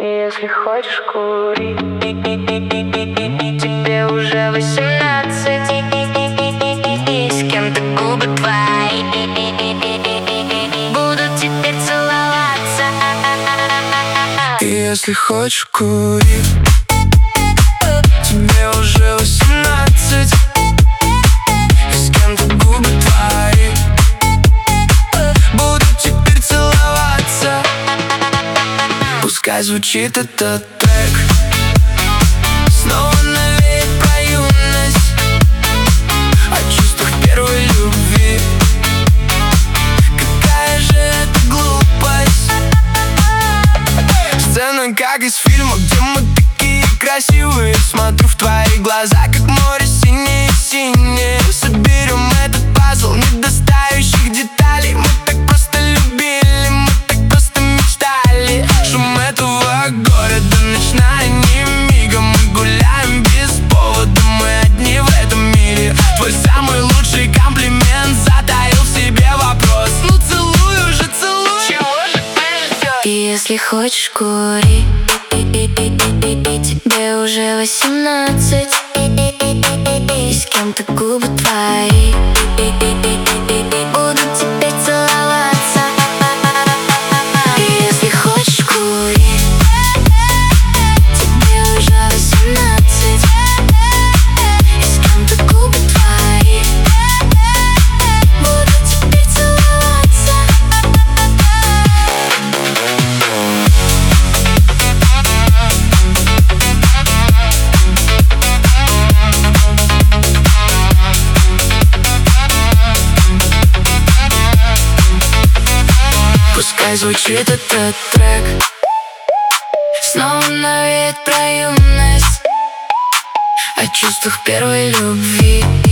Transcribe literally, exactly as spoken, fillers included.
Если хочешь курить, тебе уже восемнадцать, и с кем-то губы твои будут теперь целоваться. Если хочешь курить, тебе уже восемнадцать, и с кем-то губы твои будут теперь целоваться. Пускай звучит этот трек, снова навеет про юность, о чувствах первой любви. Какая же это глупость, сцена как из фильма, где мы такие красивые. Смотрю в твои глаза, как море синее-синее. Соберем этот пазл недостающих деталей. Мы так просто любили, мы так просто мечтали. Шум этого города, ночная немига. Мы гуляем без повода, мы одни в этом мире. Твой самый лучший комплимент затаил в себе вопрос. Ну целуй уже, целуй. Чего же ты ждешь? Если хочешь курить, тебе уже восемнадцать, и с кем-то губы твои будут теперь целоваться. Если хочешь курить, тебе уже восемнадцать, и с кем-то губы твои будут теперь целоваться. Пускай звучит этот трек, Снова навеет про юность, о чувствах первой любви.